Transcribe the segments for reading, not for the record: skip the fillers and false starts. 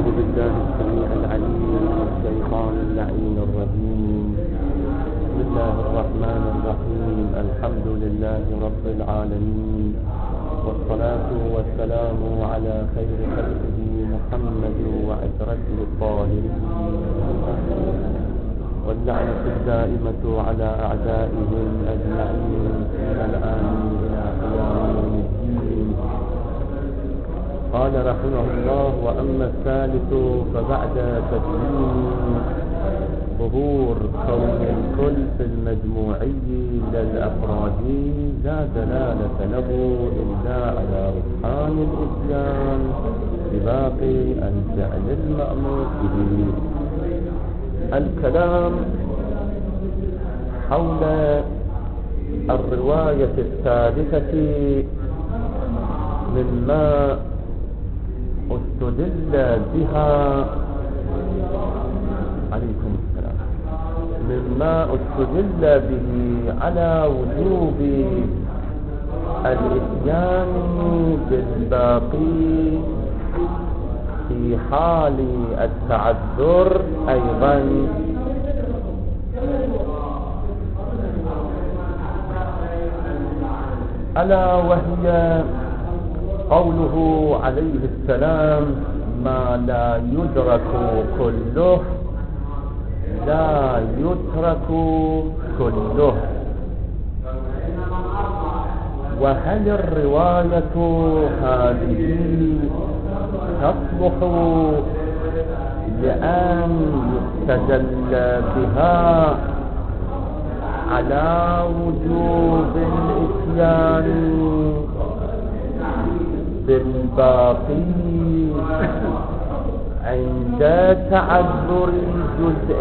أعوذ بالله السميع العليم من الشيطان اللعين الرجيم. بسم الله الرحمن الرحيم. الحمد لله رب العالمين، والصلاة والسلام على خير خلقه محمد وعترته الطاهرين، واللعنة الدائمة على أعدائهم أجمعين من الآن إلى قيام يوم الدين. قال رحمه الله: وأما الثالث فبعد تبيين ظهور كون الكل في المجموعي للأفرادي لا دلالة له إلا على رجحان الإتيان بباقي الفعل المأمور به. الكلام حول الرواية الثالثة مما استدل بها عليكم السلام مما استدل به على وجوب الإتيان بالباقي في حال التعذر أيضا، ألا وهي قوله عليه السلام: ما لا يدرك كله لا يترك كله. وهل الرواية هذه تصلح لأن يستدل بها على وجوب الإتيان بالباقي عند تعذر جزء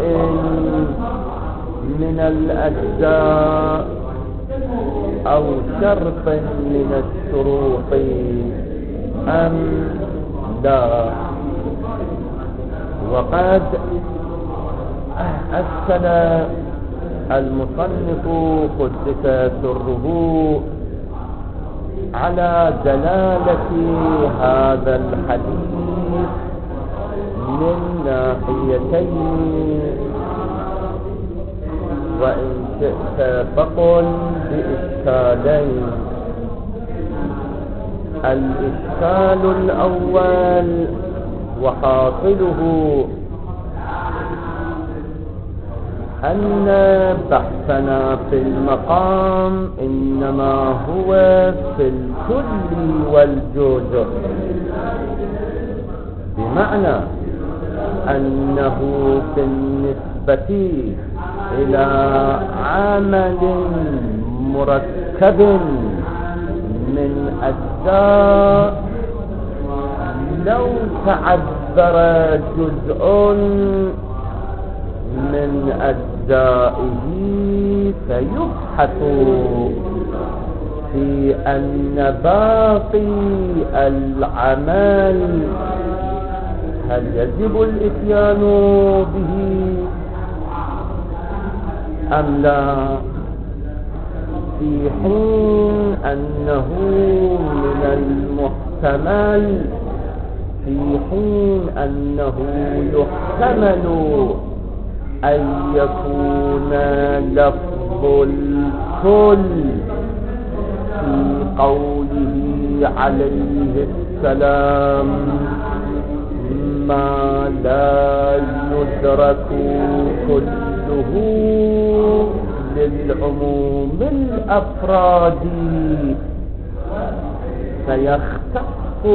من الأجزاء أو شرط من الشروط أم لا؟ وقد أشكل المصنف قدس سره على دلالة هذا الحديث من ناحيتين، وإن شئت فقل بإشكالين. الإشكال الأول وحاصله أن بحثنا في المقام إنما هو في الكل والجزء، بمعنى أنه بالنسبة إلى عمل مركب من أجزاء لو تعذر جزء من أجزائه فيبحث في أن باقي العمل هل يجب الإتيان به أم لا، في حين أنه من المحتمل يحتمل أن يكون لفظ الكل في قوله عليه السلام: ما لا يدرك كله للعموم الأفرادي، فيختص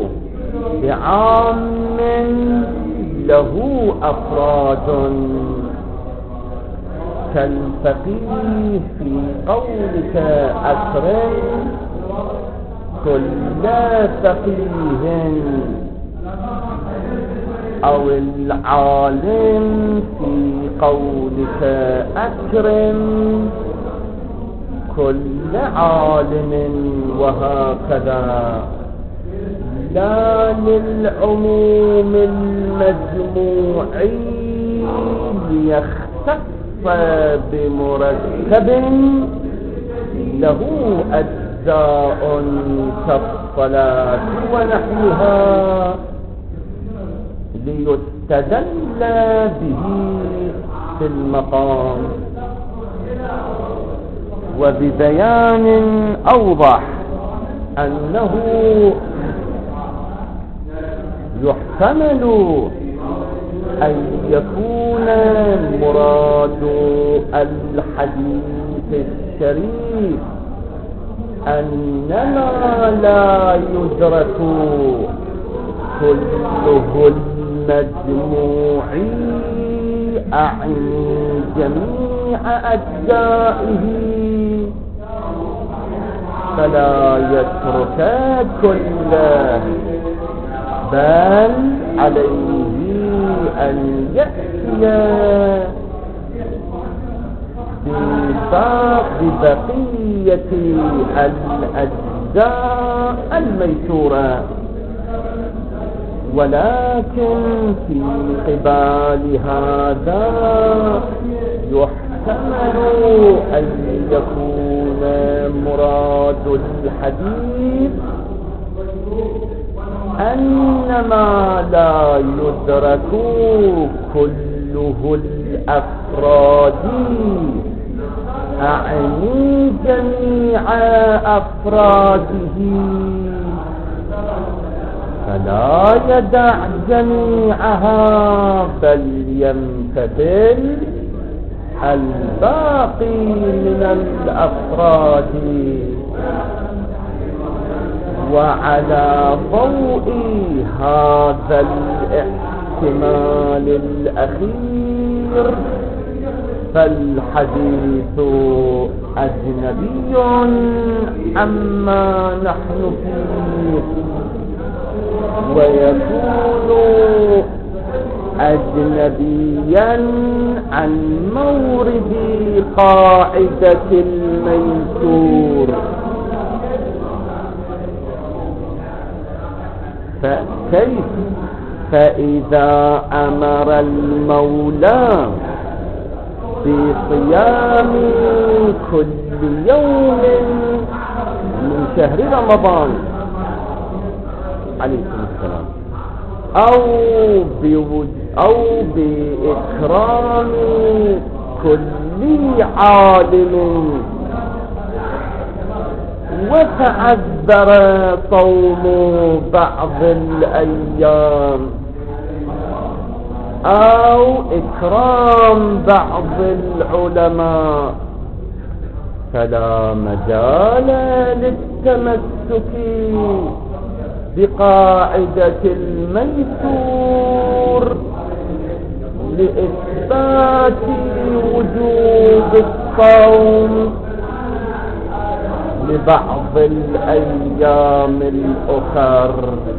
بعام له أفراد، كالفقيه في قولك أكرم كل فقيه، أو العالم في قولك أكرم كل عالم، وهكذا، لا للعموم المجموعي ليختص بمركب له أجزاء كالصلاة ونحوها، ليستدل به في المقام. وببيان أوضح أنه يحتمل أن يكون مراد الحديث الشريف أنما لا يدرك كله المجموع، أعني جميع أجزائه، فلا يترك كله، بل عليه أن يأتي ببقية الأجزاء الميسورة. ولكن في قبال هذا يحتمل أن يكون مراد الحديث أنما لا يدرك كله الأفراد، أعني جميع أفراده، فلا يدع جميعها بل يمتثل الباقي من الأفراد. وعلى ضوء هذا الاحتمال الأخير فالحديث أجنبي عما نحن فيه، ويكون أجنبيا عن مورد قاعدة الميسور. فكيف فإذا أمر المولى بصيام كل يوم من شهر رمضان عليكم السلام، أو بإكرام كل عالم، وتعذر صوم بعض الأيام، أو إكرام بعض العلماء، فلا مجال للتمسك بقاعدة الميسور لإثبات وجوب الصوم لبعض الأيام الأخر،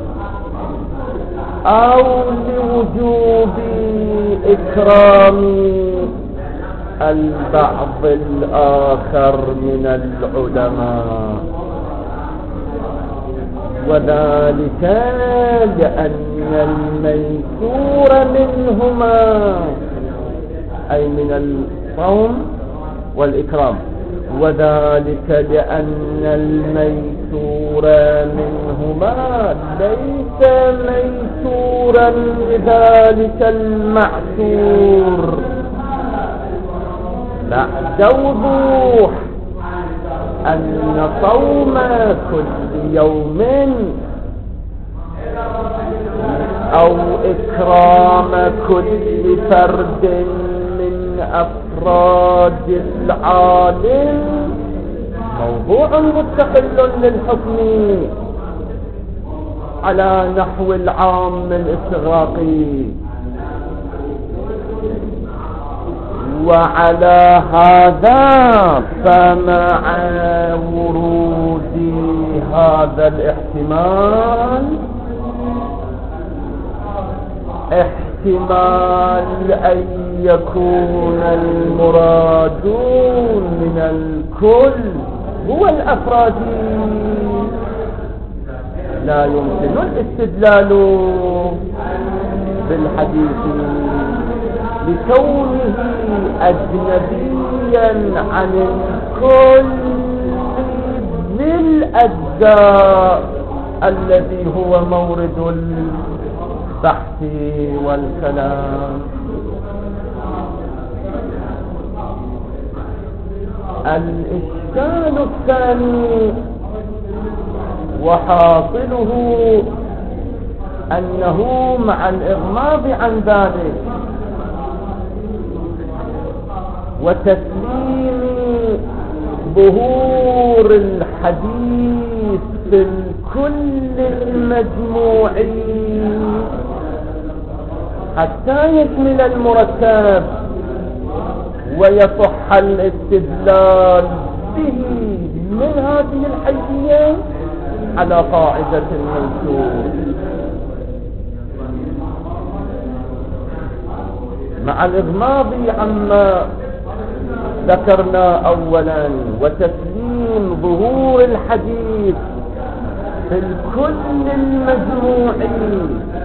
أو لوجوب إكرام البعض الآخر من العلماء. وذلك لأن الميسور منهما أي من الصوم والإكرام، وذلك لأن الميسور منهما ليس ميسورا لذلك المعسور بعد وضوح أن صوم كل يوم أو إكرام كل فرد من أفراد العالم موضوع مستقل للحكم على نحو العام الاستغراقي. وعلى هذا فمع ورود هذا الاحتمال احتمال أن يكون المراد من الكل هو الأفراد، لا يمكن الاستدلال بالحديث لكونه أجنبيا عن الكل بالأجزاء الذي هو مورد البحث والكلام. الإشكال الثاني وحاصله أنه مع الإغماض عن ذلك وتسليم ظهور الحديث في الكل المجموعي حتى يشمل المركب ويصح الاستدلال به من هذه الحيثية على قاعدة المنسوخ. مع الإغماض عما ذكرنا أولا وتسليم ظهور الحديث في الكل المجموعي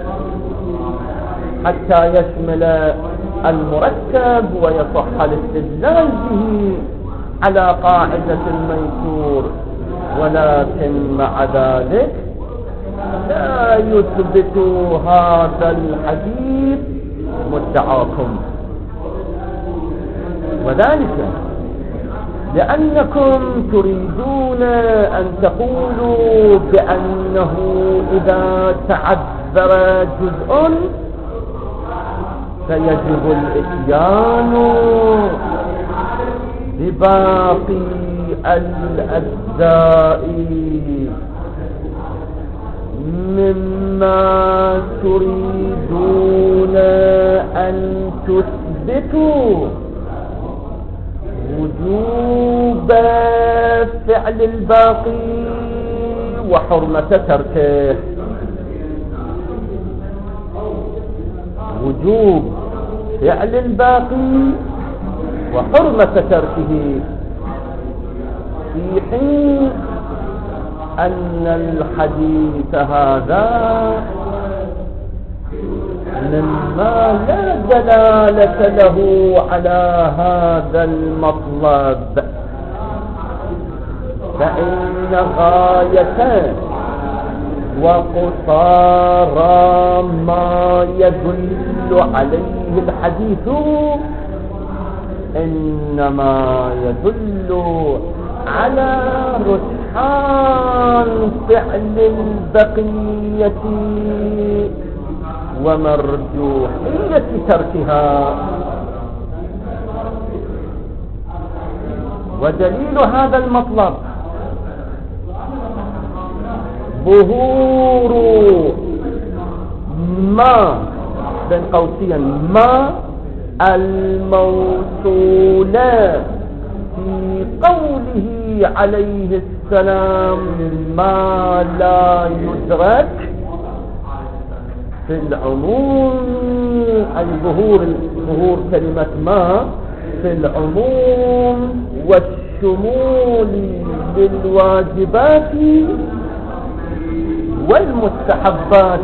حتى يشمل المركب ويصح الاستدلال به على قاعدة الميسور، ولكن مع ذلك لا يثبت هذا الحديث مدعاكم، وذلك لأنكم تريدون أن تقولوا بأنه إذا تعذر جزء فيجب الإتيان بباقي الأجزاء مما تريدون أن تثبتوا وجوب فعل الباقي وحرمة تركه. وجوب فعل الباقي وحرمة تركه، في حين أن الحديث هذا مما لا دلالة له على هذا المطلب، فإن غاية وقصارى ما يدل عليه الحديث إنما يدل على رجحان فعل البقية ومرجوحية تركها. ودليل هذا المطلب ظهور ما بين قوسين ما الموصولة في قوله عليه السلام ما لا يدرك في العموم، أي ظهور كلمة ما في العموم والشمول للواجبات والمستحبات.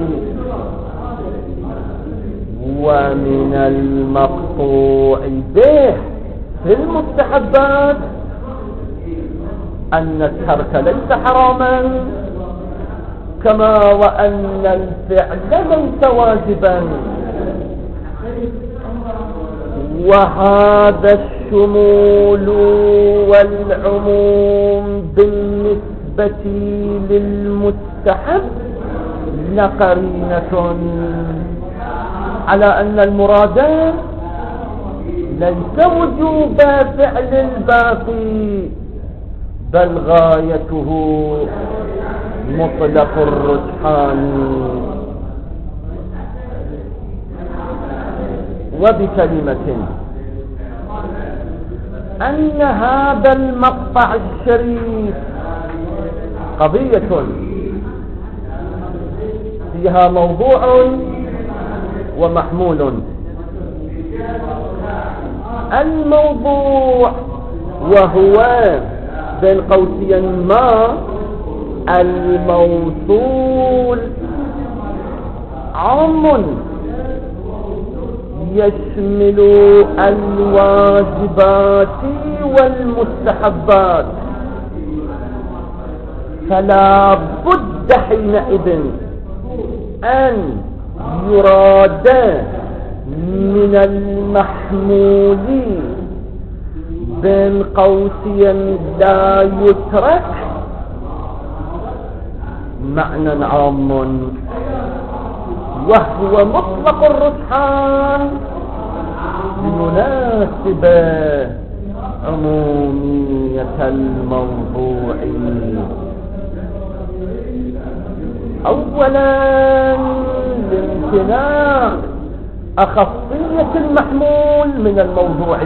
ومن المقطوع به في المستحبات أن الترك ليس حراما، كما وأن الفعل ليس واجبا. وهذا الشمول والعموم بالنسبة للمستحب لقرينة على أن المراد ليس وجوب فعل الباقي، بل غايته مطلق الرجحان. وبكلمة أن هذا المقطع الشريف قضية فيها موضوع ومحمول. الموضوع وهو بين قوسين ما الموصول عام يشمل الواجبات والمستحبات، فلا بد حينئذ أن يراد من المحمول بين قوسين لا يترك معنى عام وهو مطلق الرجحان ليناسب عمومية الموضوع. أولا لامتناع أخصية المحمول من الموضوع،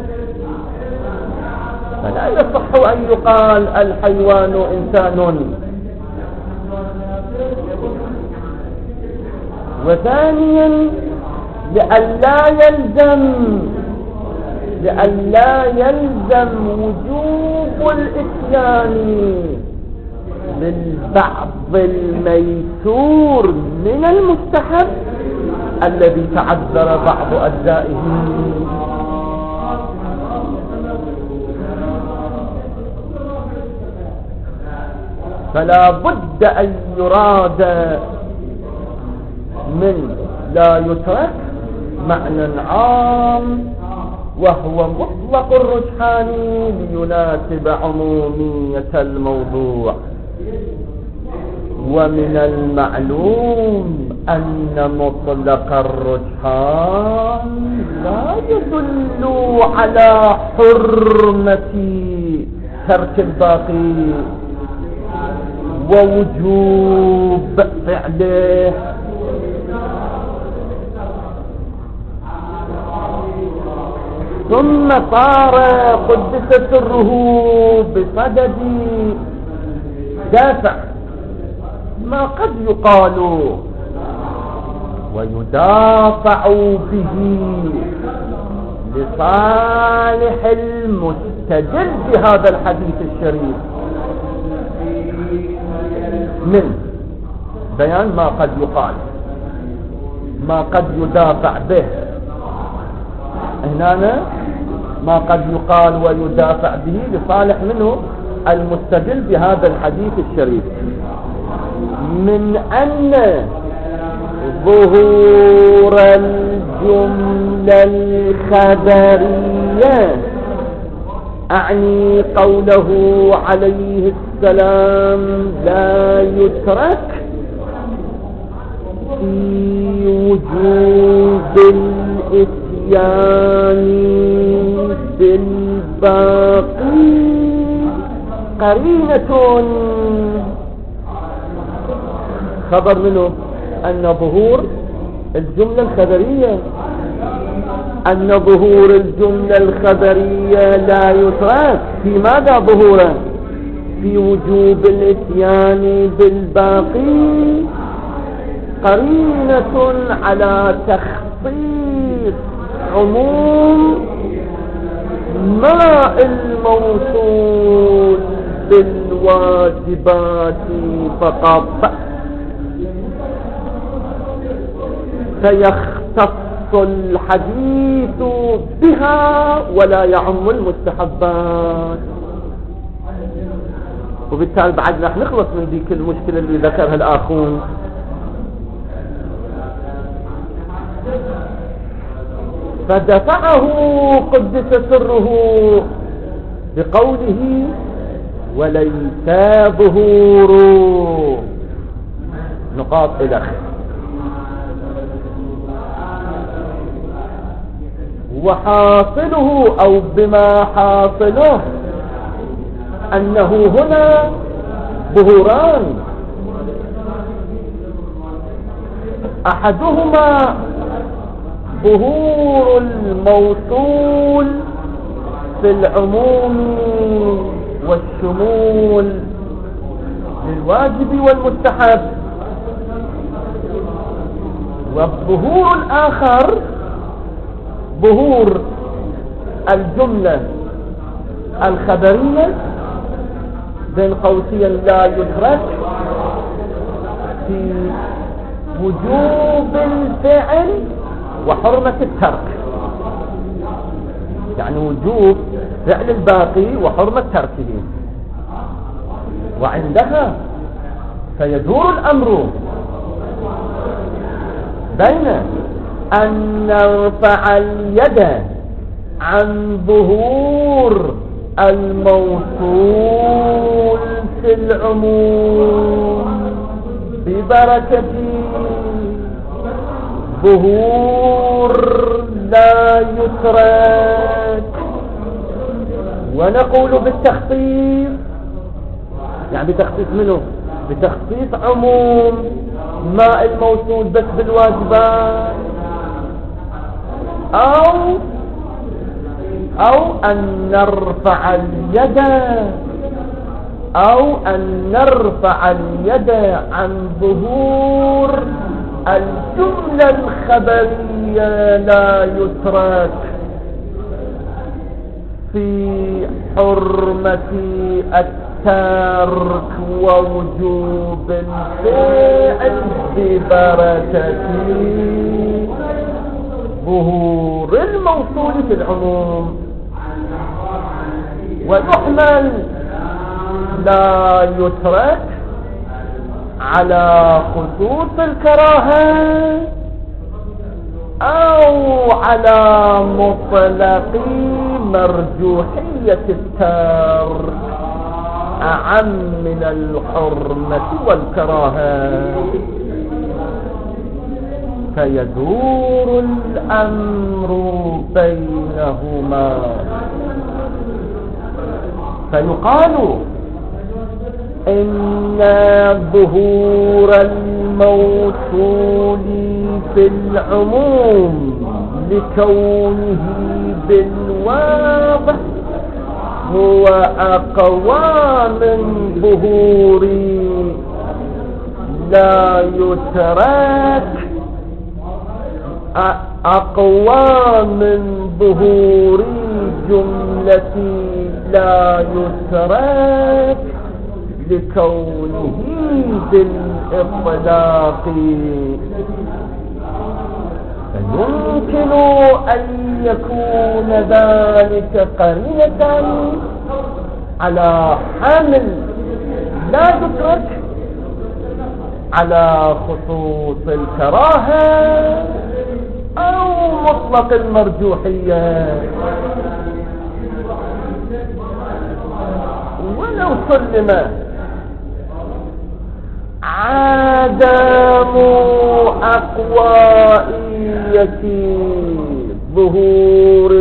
فلا يصح أن يقال الحيوان إنسان. وثانيا لئلا يلزم وجوب الإتيان بالبعض الميسور من المستحب الذي تعذر بعض أجزائه. فلا بد أن يراد من لا يترك معنى عام وهو مطلق الرجحان ليناسب عمومية الموضوع. ومن المعلوم أن مطلق الرجحان لا يدل على حرمة ترك الباقي ووجوب فعله. ثم صار قدس سره بصدد دافع ما قد يقال ويدافع به لصالح المستدل بهذا الحديث الشريف من بيان ما قد يقال ما قد يدافع به. هنا ما قد يقال ويدافع به لصالح منه المستدل بهذا الحديث الشريف من أن ظهور الجملة الخبرية أعني قوله عليه السلام لا يترك في وجوب الإتيان بالباقي قرينة خبر منه أن ظهور الجملة الخبرية لا يترك في ماذا ظهوره في وجوب الاتيان بالباقي قرينة على تخصيص عموم ما الموصول بالواجبات فقط فيختص الحديث بها ولا يعم المستحبات. وبالتالي بعد راح نخلص من ذيك المشكلة اللي ذكرها الآخون. فدفعه قدس سره بقوله وليس ظهور نقاط إلى وحاصله أو بما حاصله أنه هنا ظهوران أحدهما ظهور الموصول في العموم والشمول للواجب والمستحب، والظهور الآخر ظهور الجملة الخبرية بين قوسين لا يدرك في وجوب الفعل وحرمة الترك، يعني وجوب فعل الباقي وحرمة تركه. وعندها فيدور الأمر بين أن نرفع اليد عن ظهور الموصول في العموم ببركة ظهور لا يترك، ونقول بالتخصيص، يعني بتخصيص منه؟ بتخصيص عموم ما الموصول بس بالواجبات، أو أن نرفع اليد، أو أن نرفع اليد عن ظهور الجملة الخبرية لا يترك في حرمة الترك ووجوب الفعل ببركة ظهور الموصول في العموم. ويحمل لا يترك على خصوص الكراهة، أو على مطلق مرجوحية الترك أعم من الحرمة والكراهة، فيدور الأمر بينهما. فيقال إن ظهور الموصول في العموم لكونه بالواضح هو أقوى من ظهور لا يترك، أقوى من ظهور جملة لا يترك لكونه بالإطلاق. فيمكن أن يكون ذلك قرينة على حامل لا يترك على خصوص الكراهة أو مطلق المرجوحية. ولو سلم عدم أقوائية ظهور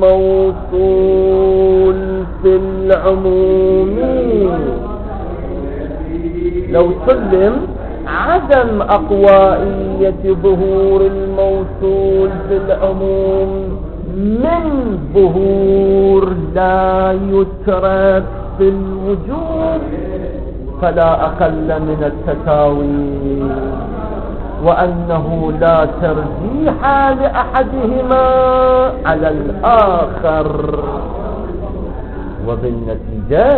الموصول في العموم، لو سلم عدم أقوائية ظهور الموصول في العموم من ظهور لا يترك في الوجود، فلا أقل من التساوي، وأنه لا ترجيح لأحدهما على الآخر، وبالنتيجة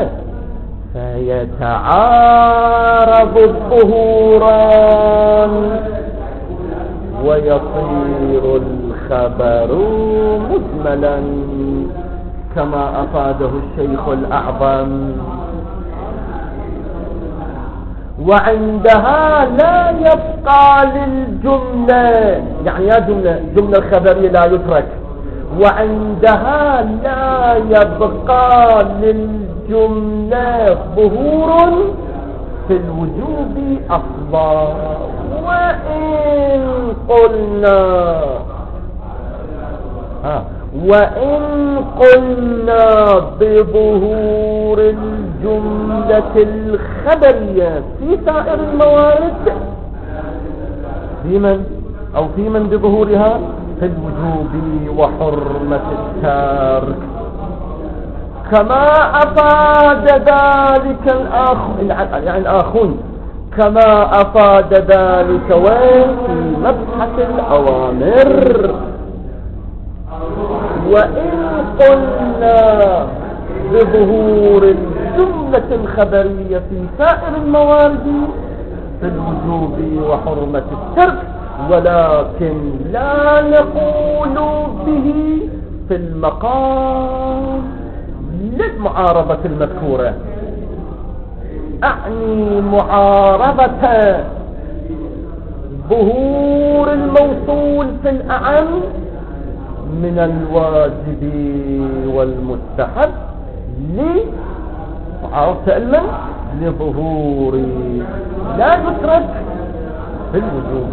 فيتعارض الظهوران ويصير الخبر مجملا كما أفاده الشيخ الأعظم. وعندها لا يبقى للجملة، يعني يا جملة الخبرية لا يترك، وعندها لا يبقى للجملة ظهور في الوجوب أصلا. وإن قلنا بظهور الجملة الخبرية في سائر الموارد، في من بظهورها في الوجوب وحرمة الترك، كما أفاد ذلك الآخون كما أفاد ذلك في مبحث الأوامر. وإن قلنا بظهور الجملة الخبرية في سائر الموارد في الوجوب وحرمة الترك، ولكن لا نقول به في المقام للمعارضة المذكورة، أعني معارضة ظهور الموصول الأعم من الواجب والمستحب عرفت علما لظهور لا يترك في الوجوب.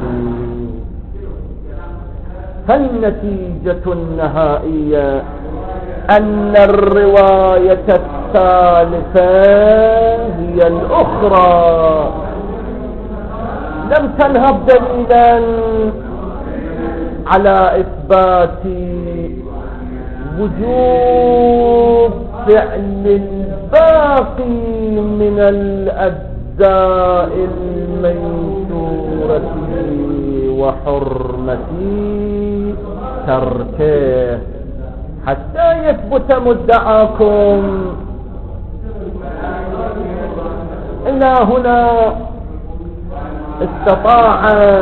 فالنتيجة النهائية أن الرواية الثالثة هي الأخرى لم تنهب دليلا على إثبات وجوب فعل الباقي من الأجزاء الميسورة وحرمة تركه حتى يثبت مدعاكم. إلى هنا استطاع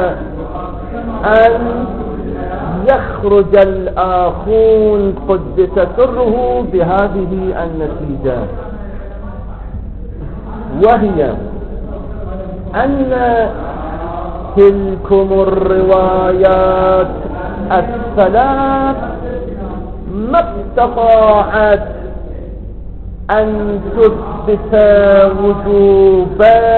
أن يخرج الآخون قدس سره بهذه النتيجة، وهي أن تلكم الروايات الثلاث ما استطاعت أن تثبت وجوب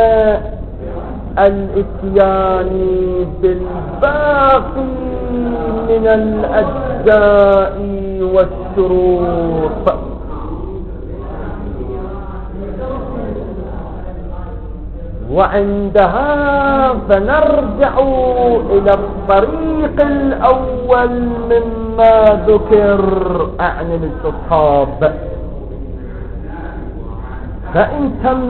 الاتيان بالباقي من الأجزاء والشروط، وعندها فنرجع إلى الطريق الأول مما ذكر عن الاستصحاب، فإن تم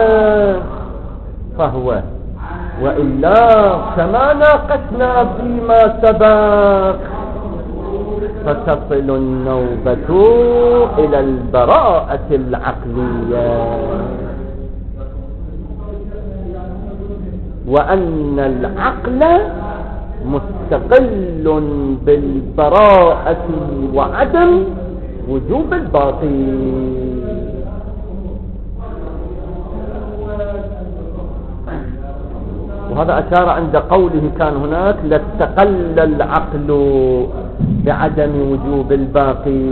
فهو، وإلا كما ناقشنا فيما سبق فتصل النوبة إلى البراءة العقلية، وأن العقل مستقل بالبراءة وعدم وجوب الباطل. وهذا أشار عند قوله كان هناك لاستقل العقل بعدم وجوب الباقي.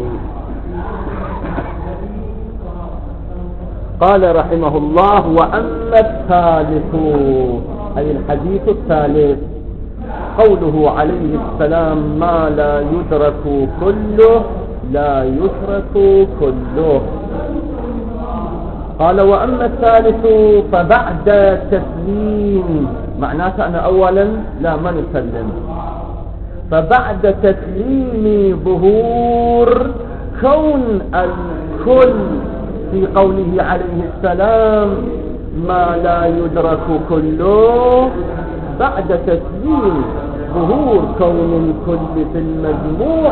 قال رحمه الله: وأما الثالث أي الحديث الثالث قوله عليه السلام: ما لا يدرك كله لا يترك كله. قال: وأما الثالث فبعد تسليم، معناته أنا أولا لا ما نسلم، فبعد تسليم ظهور كون الكل في قوله عليه السلام ما لا يدرك كله، بعد تسليم ظهور كون الكل في المجموع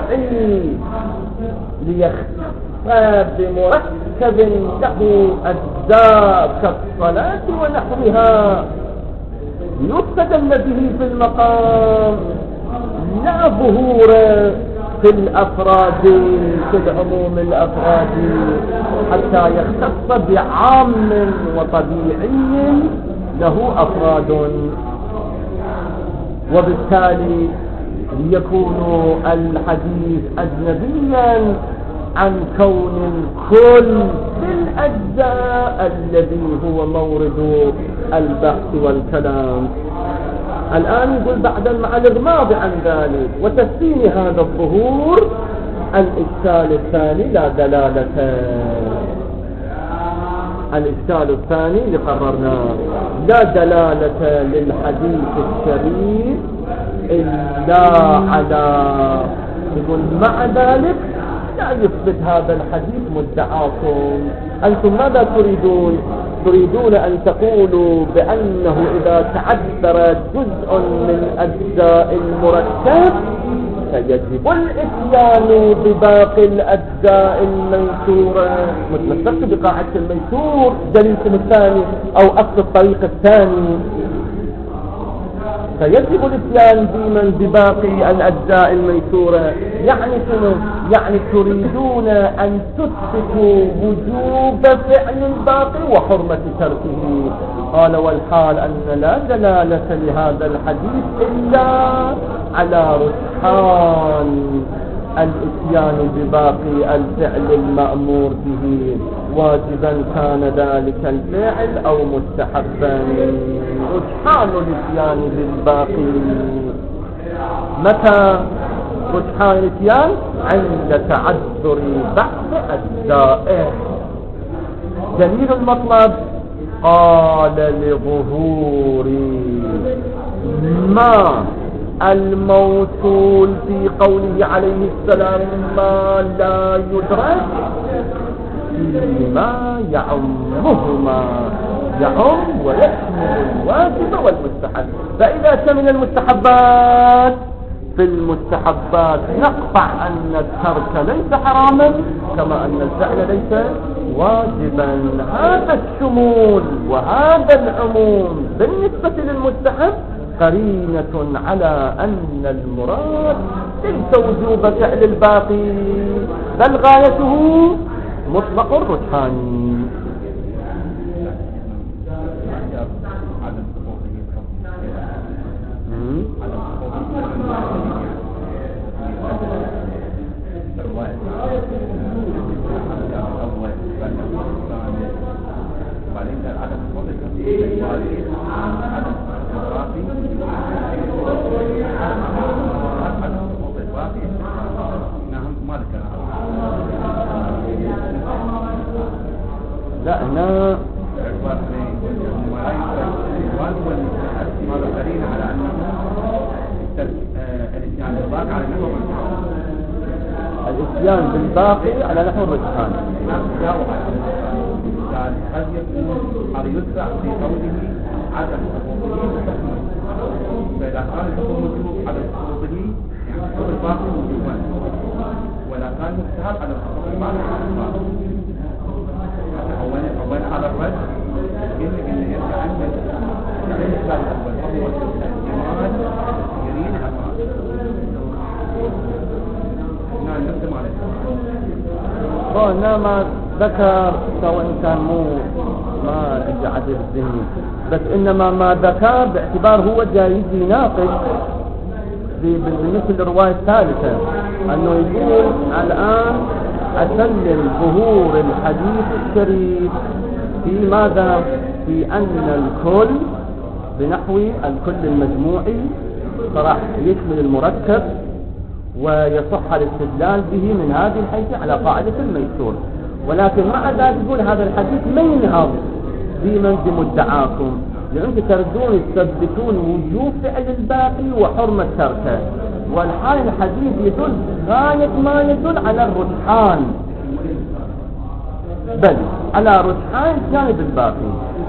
ليختص بمركب له أجزاء كالصلاة ونحوها يستدل به في المقام، لا ظهور في الأفراد في العموم الأفراد حتى يختص بعام وطبيعي له أفراد، وبالتالي يكون الحديث أجنبيا عن كون الكل بالأجزاء الذي هو مورد البحث والكلام. الآن يقول بعد مع الإغماض عن ذلك وتسليم هذا الظهور الإشكال الثاني لا دلالة. الإشكال الثاني اللي قررناه لا دلالة للحديث الشريف إلا على، يقول مع ذلك لا يثبت هذا الحديث مدعاكم. أنتم ماذا تريدون؟ تريدون أن تقولوا بأنه إذا تعذر جزء من أجزاء المركب فيجب الإتيان بباقي الأجزاء الميسورة، متمسكت بقاعدة الميسور دليلكم الثاني أو أصل الطريق الثاني، فيجب الاتيان بباقي الأجزاء الميسورة. يعني شنو؟ يعني تريدون أن تثبتوا وجوب فعل الباقي وحرمة تركه. قال: والحال أن لا دلالة لهذا الحديث إلا على رجحان الاتيان بباقي الفعل المأمور به، واجبا كان ذلك الفعل او مستحبا. رجحان الاتيان بالباقي متى؟ رجحان الاتيان عند تعذر بعض أجزائه. دليل المطلب قال لظهور ما الموصول في قوله عليه السلام ما لا يدرك فيما يعمهما، يعم ويشمل الواجب والمستحب. فإذا شمل المستحبات، في المستحبات نقطع أن الترك ليس حراما كما أن الفعل ليس واجبا. هذا الشمول وهذا العموم بالنسبة للمستحب قرينة على أن المراد ليس وجوب فعل الباقي، بل غايته مطلق الرجحان. لا هنا الاتيان بالباقي على نحو الرجحان. قد يسرع في قوله عدم حقوقه، فإذا كان الحكم موجود على حقوقه يعني حقوق الباقي وجوبا، ولا كان مستحب على الحقوق الباقي. أولا على الرد إن يرجع عند الإنسان الأول وهو الإيمان يريد الأفعال. نعم نقدم عليه. هنا ما ذكر سواء كان ما اجى عدد الذهني، بس انما ما ذكر باعتبار هو جاي يجي يناقش بالنسبه للروايه الثالثه، انه يقول الان اسلم ظهور الحديث الشريف في ماذا؟ في ان الكل بنحو الكل المجموعي صراحه يشمل المركب ويصح الاستدلال به من هذه الحيث على قاعده الميسور، ولكن مع ذلك يقول هذا الحديث ما ينهض في منزل مدعاكم، لأنكم تردون تثبتون وجوب فعل الباقي وحرمة تركه، والحال الحديث يدل غاية ما يدل على الرجحان، بل على رجحان جانب الباقي.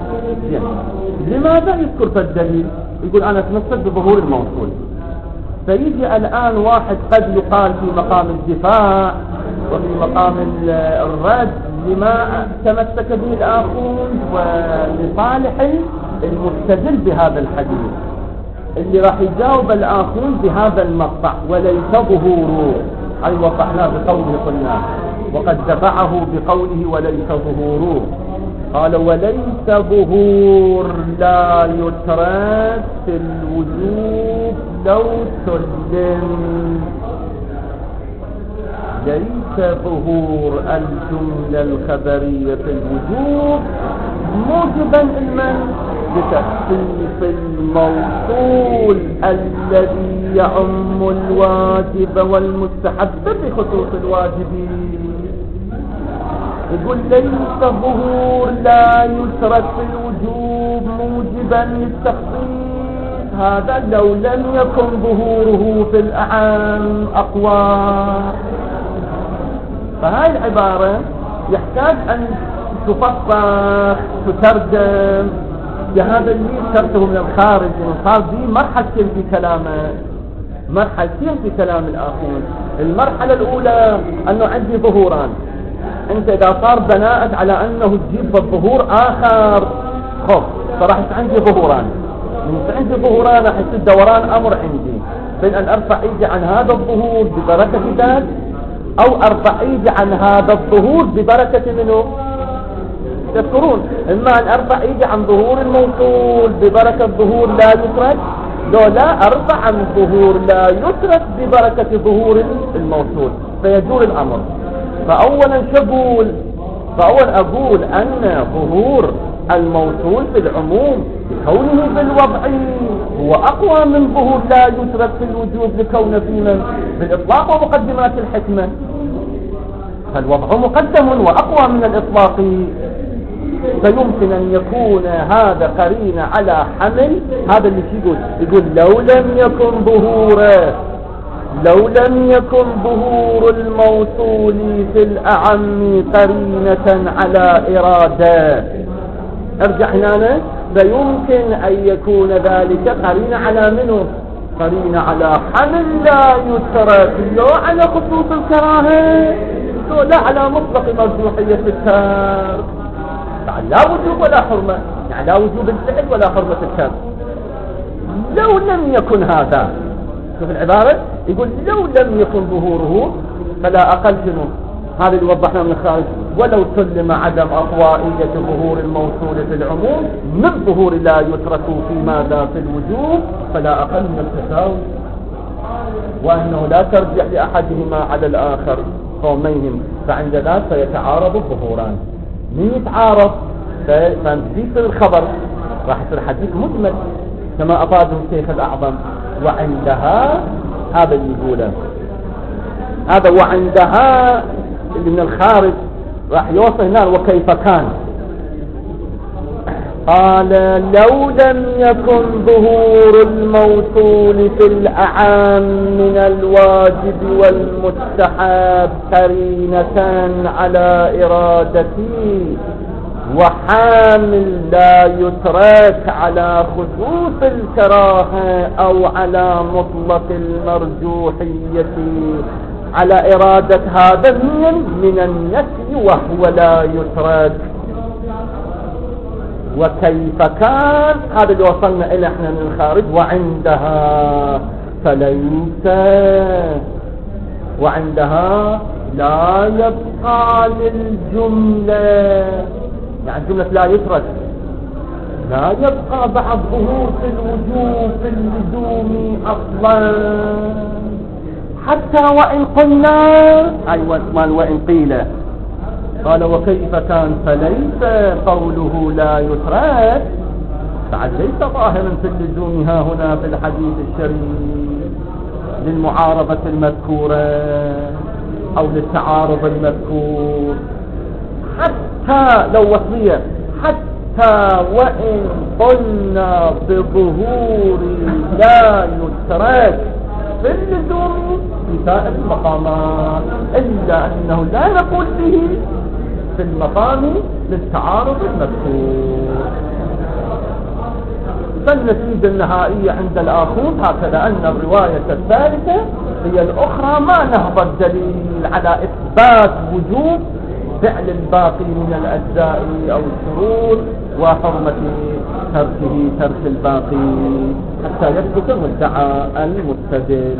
لماذا يذكر في الدليل؟ يقول أنا أتمسك بظهور الموصول. فيجي الآن واحد قد يقال في مقام الدفاع وفي مقام الرد لما تمسك به الآخرون ولصالح المستدل بهذا الحديث، اللي راح يجاوب الآخرون بهذا المقطع وليس ظهوره، أي وضحناه بقوله قلنا، وقد دفعه بقوله وليس ظهوره. قال وليس ظهور لا يترك في الوجوب لو سلم. ليس ظهور الجملة الخبرية في الوجوب موجبا لمن؟ بتخفيف الموصول الذي يعم الواجب والمستحب بخصوص الواجبين. يقول ليس ظهور لا يترك في الوجوب موجبا للتخصيص، هذا لو لم يكن ظهوره في الأعام أقوى. فهاي العبارة يحتاج أن تفصل تترجم بهذا اللي ذكرته من الخارج. دي مرحلتين في كلامه، مرحلتين في كلام الآخرين. المرحلة الأولى أنه عندي ظهوران، أنت إذا صار بناءك على أنه تجيب الظهور آخر خب فراح عندي ظهوران، من عندي ظهوران راح يصير دوران أمر عندي بين أن أرفع إيدي عن هذا الظهور ببركة ذات، أو أرفع إيدي عن هذا الظهور ببركة منه. تذكرون إما أن أرفع إيدي عن ظهور الموصول ببركة ظهور لا يترك، لو لا أرفع عن ظهور لا يترك ببركة ظهور الموصول فيجور الأمر. فأولا أقول أن ظهور الموصول في العموم بكونه بالوضع هو أقوى من ظهور لا يترك في الوجوب لكونه في من بالإطلاق ومقدمات الحكمة. فالوضع مقدم وأقوى من الإطلاق، فيمكن أن يكون هذا قرين على حمل. هذا اللي يقول لو لم يكن ظهور الموصول في الأعم قرينة على إرادة. ارجع هنا، فيمكن أن يكون ذلك قرينة على منه؟ قرينة على حمل لا يترك، لا على خصوص الكراهة، لا على مطلق مرجوحية الترك. لا وجوب ولا حرمة، يعني لا وجوب الفعل ولا حرمة الترك. لو لم يكن هذا، شوف العبارة، يقول لو لم يكن ظهوره فلا أقل شنو هذا اللي وضحنا من الخارج، ولو سلم عدم أطوائية ظهور الموصول في العموم من ظهور لا يترك في ماذا في الوجوب فلا أقل من التساوي، وأنه لا ترجع لأحدهما على الآخر قوميهم، فعند ذلك فيتعارض الظهوران. من يتعارض فنزيد الخبر راح يصير حديث مجمل كما أفاده الشيخ الأعظم. وعندها هذا اللي يقوله، هذا وعندها اللي من الخارج راح يوصل هنا وكيف كان. قال لو لم يكن ظهور الموصول في الأعام من الواجب والمستحب قرينة على إرادتي وحامل لا يترك على خصوص الكراهة أو على مطلق المرجوحية على إرادة هذا من النفي وهو لا يترك. وكيف كان هذا اللي وصلنا إلى احنا من الخارج. وعندها فليس، وعندها لا يبقى للجملة، يعني جملة لا يترك لا يبقى بعد ظهور في الوجوب في اللزوم أصلا، حتى وإن قلنا وإن قيل. قال وكيف كان فليس قوله لا يترك بعد ليس ظاهرا في اللزوم ها هنا في الحديث الشريف للمعارضة المذكورة أو للتعارض المذكور، حتى لو وصية حتى وإن قلنا بظهور لا يترك في اللزوم في سائر المقامات، إلا أنه لا نقول به في المقام للتعارض المذكور. فالنتيجة النهائية عند الآخوذ هكذا، أن الرواية الثالثة هي الأخرى ما نهض الدليل على إثبات وجوب فعل الباقي من الأجزاء أو الشروط وحرمة ترك الباقي حتى يثبت المدعى المستدل.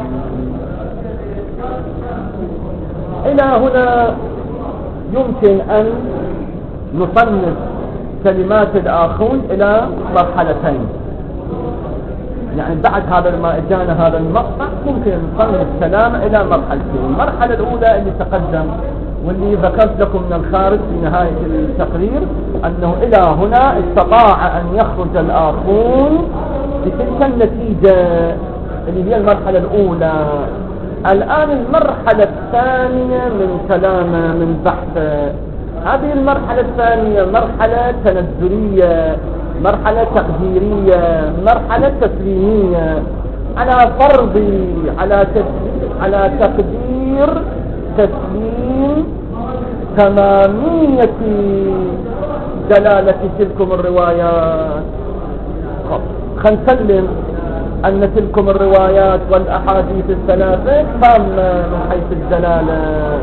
إلى هنا يمكن أن نصنف كلمات الآخون إلى مرحلتين، يعني بعد هذا ما اجانا هذا المقطع ممكن نصنف الكلام إلى مرحلتين. المرحلة الأولى اللي تقدم واللي ذكرت لكم من الخارج في نهاية التقرير، أنه إلى هنا استطاع أن يخرج الآخون بتلك النتيجة اللي هي المرحلة الأولى. الآن المرحلة الثانية من كلامه من بحثه، هذه المرحلة الثانية مرحلة تنزلية، مرحلة تقديرية، مرحلة تسليمية، على فرض على تقدير تسليم تمامية دلالة تلكم الروايات. خلينا نسلم أن تلكم الروايات والأحاديث الثلاثة تامة من حيث الدلالة،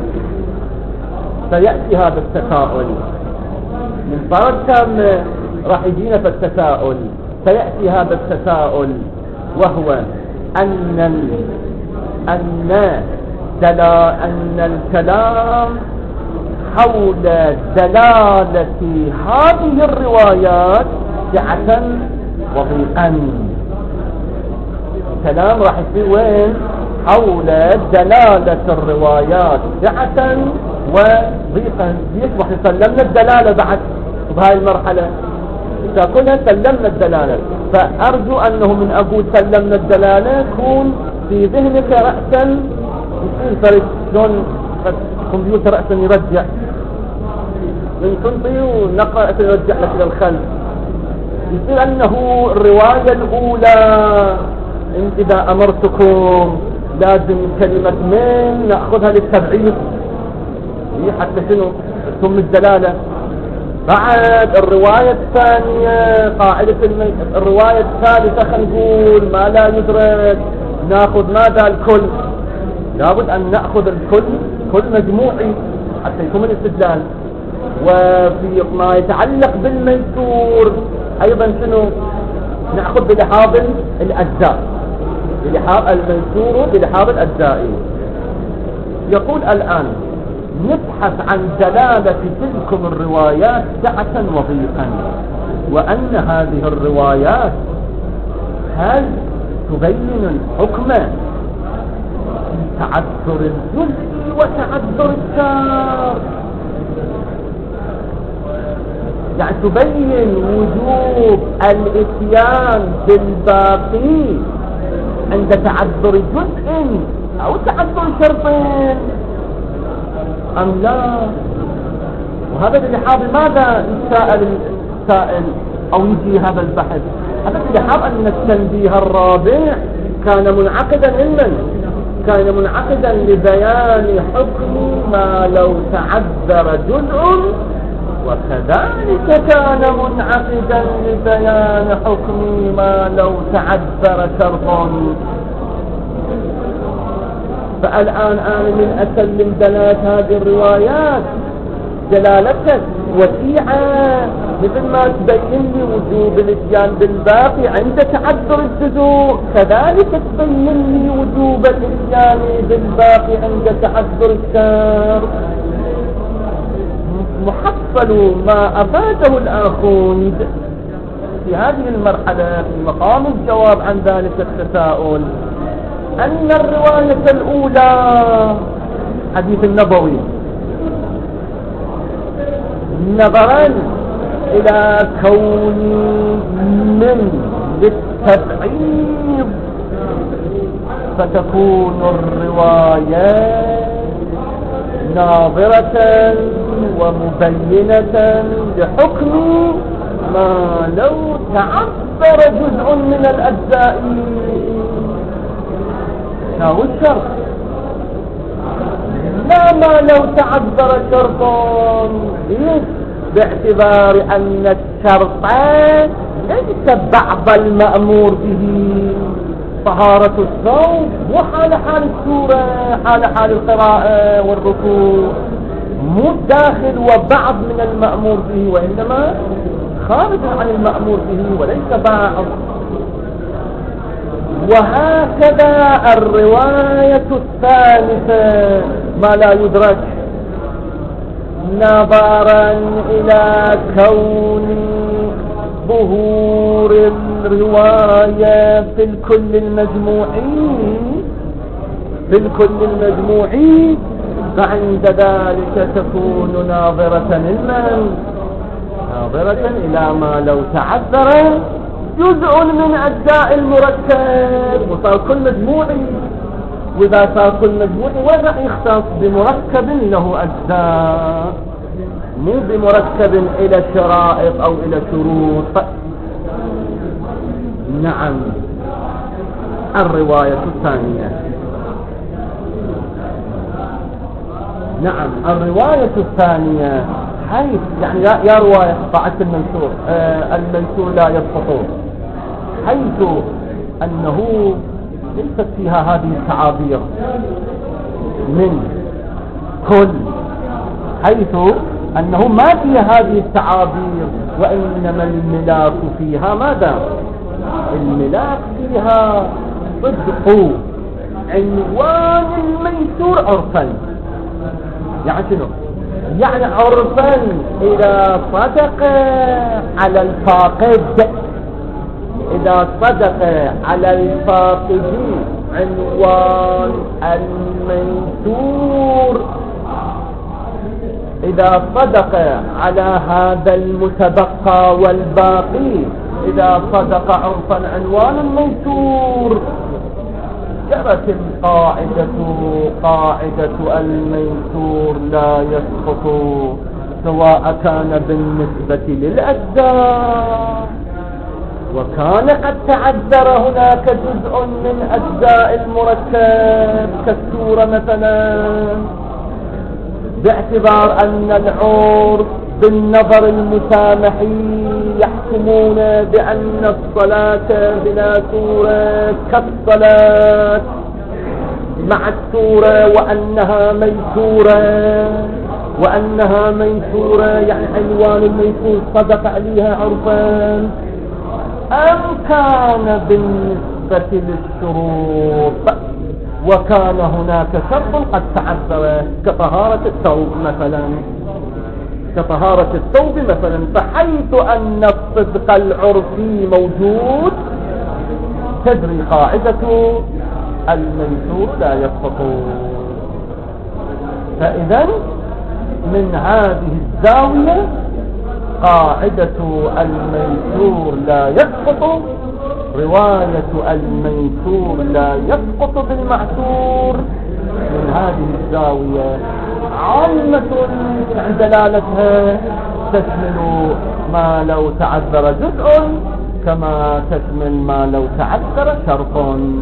سيأتي هذا التساؤل من فرد تامة راح يجينا في التساؤل، سيأتي هذا التساؤل وهو أن الكلام حول دلالة هذه الروايات سعة وضيقا. الكلام راح يصير وين؟ حول دلالة الروايات سعة وضيقا. يصبح سلمنا الدلالة بعد بهاي المرحلة، كلها سلمنا الدلالة. فأرجو أنه من أقول سلمنا الدلالة يكون في ذهنك رأسا يصير فرق شلون الكمبيوتر رأسا يرجع من تنطي ونقرأ رأسا يرجع لك إلى الخلف. يصير أنه الرواية الأولى إذا أمرتكم لازم كلمة من نأخذها للتبعيض حتى شنو ثم الدلالة. بعد الرواية الثانية قاعدة الرواية الثالثة خلينا نقول ما لا يدرك ناخذ ماذا؟ الكل. لابد أن نأخذ الكل كل مجموعي حتى يكون الاستدلال. وفي ما يتعلق بالميسور أيضا شنو نأخذ بلحاظ الأجزاء، بلحاظ الميسور بلحاظ الأجزاء. يقول الآن نبحث عن دلالة تلكم الروايات سعة وضيقا، وأن هذه الروايات هل تبين الحكم في تعذر الجزء وتعذر الشر، يعني تبين وجوب الاتيان بالباقي عند تعذر جزء أو تعذر شرطين أم لا. وهذا بلحاظ ماذا يسأل السائل أو يجي هذا البحث؟ هذا بلحاظ أن التنبيه الرابع كان منعقدا ممن؟ كان منعقدا لبيان حكم ما لو تعذر جزء، وكذلك كان منعقدا لبيان حكم ما لو تعذر شرط. فالآن أنا من أسلم دلالة هذه الروايات دلالتك وسيعة مثل ما تبين لي وجوب الاتيان بالباقي عند تعذر الجزء، كذلك تبين لي وجوب الاتيان بالباقي عند تعذر الشر. محصل ما أفاده الآخوند في هذه المرحلة في مقام الجواب عن ذلك التساؤل أن الرواية الأولى حديث النبوي نظرا إلى كون من للتبعيض فتكون الرواية ناظرة ومبينة لحكم ما لو تعبر جزء من الأجزاء هو الشرط، لا ما لو تعذر شرط، باعتبار أن الشرط ليس بعض المأمور به. طهارة الثوب مو حال السورة، حال القراءة والركوع، مو داخل وبعض من المأمور به، وإنما خارج عن المأمور به وليس بعض. وهكذا الرواية الثالثة ما لا يدرك نظرا إلى كون ظهور الرواية في الكل المجموعي فعند ذلك تكون ناظرة إلى ما لو تعذر جزء من أجزاء المركب وصار كل مجموعي. وإذا صار كل مجموعي وين راح يختص؟ بمركب له أجزاء، مو بمركب إلى شرائط أو إلى شروط. نعم. الرواية الثانية حيث يعني يا رواية طاعة المنشور المنشور لا يسقط، حيث أنه ليست فيها هذه التعابير من كل، حيث أنه ما فيها هذه التعابير، وإنما الملاك فيها ماذا؟ الملاك فيها صدق عنوان الميسور عرفا. يعني شنو؟ يعني عرفا إذا صدق على الفاقد إذا صدق على الفاقد عنوان الميسور، إذا صدق على هذا المتبقى والباقي، إذا صدق عرفا عنوان الميسور، جرت القاعدة قاعدة الميسور لا يسقط، سواء كان بالنسبة للأجزاء وكان قد تعذر هناك جزء من أجزاء المركب كالسورة مثلا، باعتبار أن العرف بالنظر المسامحي يحكمون بأن الصلاة بلا سورة كالصلاة مع السورة، وأنها ميسورة يعني عنوان الميسور صدق عليها عرفا، أم كان بالنسبة للشروط وكان هناك شرط قد تعذر كطهارة الثوب مثلا، فحيث أن الصدق العرفي موجود تجري قاعدة الميسور لا يسقط. فإذا من هذه الزاوية قاعدة الميسور لا يسقط، رواية الميسور لا يسقط بالمعسور، من هذه الزاوية عامة عند دلالتها تشمل ما لو تعذر جزء كما تشمل ما لو تعذر شرط.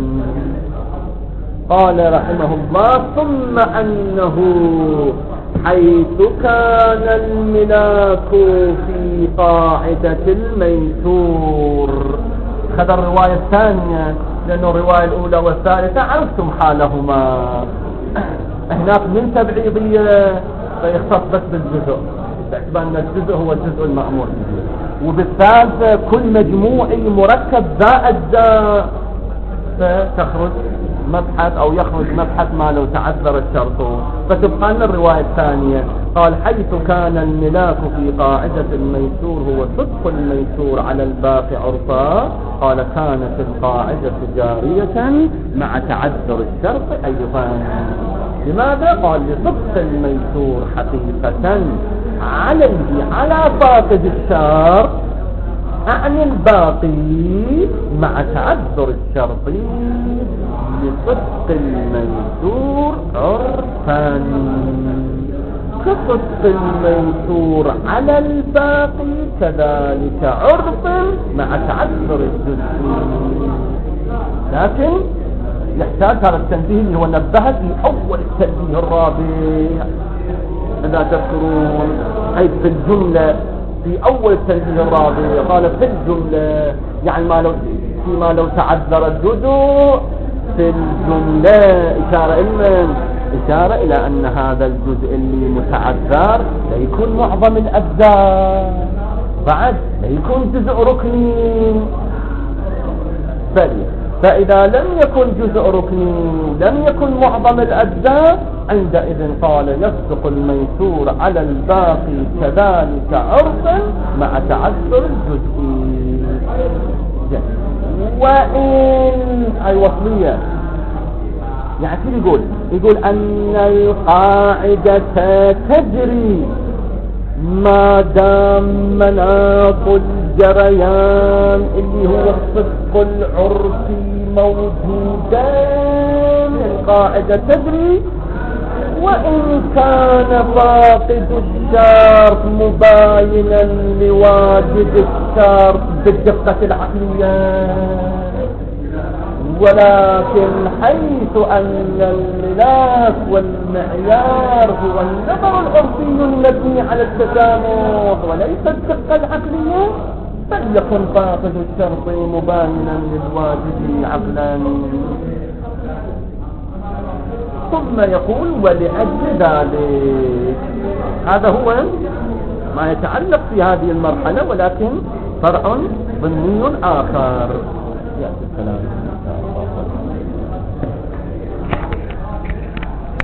قال رحمه الله: ثم أنه حيث كان الملاك في قاعدة الميسور، خذ الرواية الثانية لأن الرواية الأولى والثالثة عرفتم حالهما، هناك من تبعيضية فيختص بس بالجزء، باعتبار أن الجزء هو الجزء المأمور به، وبالثالثة كل مجموعي مركب ذا أجزاء فتخرج مبحث أو يخرج مبحث ما لو تعذر الشرط. فتبقى لنا الرواية الثانية، قال: حيث كان الملاك في قاعدة الميسور هو صدق الميسور على الباقي عرفا، قال: كانت القاعدة جارية مع تعذر الشرط أيضا. لماذا؟ قال: لصدق الميسور حقيقة عليه على فاقد الشرط أعني الباقي مع تعذر الشرط لصدق الميسور عرفا، كصدق الميسور على الباقي كذلك عرفا مع تعذر الجزء. لكن يحتاج هذا التنبيه اللي هو نبهت في أول التنبيه الرابع، إذا تذكرون، حيث في الجملة في أول التنبيه الرابع قال في الجملة يعني ما لو تعذر الجزء في الجملة، إشارة إلى أن هذا الجزء اللي متعذر لا يكون معظم الأجزاء، بعد لا يكون جزء ركني، فإذا لم يكن جزء ركني لم يكن معظم الأجزاء، عندئذ قال: يصدق الميسور على الباقي كذلك عرفا مع تعذر الجزء. وإن أي وصلية يعني يقول أن القاعدة تجري ما دام مناط الجريان اللي هو الصدق العرفي موجودان، القاعدة تجري وإن كان فاقد الشرط مباينا لواجب الشرط بالدقة العقلية، ولكن حيث أن الملاك والمعيار هو النظر العرفي المبني على التسامح وليس الدقة العقلية، فليكن فاقد الشرط مباينا للواجب عقلا. ثم يقول: ولأجل ذلك، هذا هو ما يتعلق في هذه المرحلة، ولكن فرع ضمني آخر يأتي الكلام.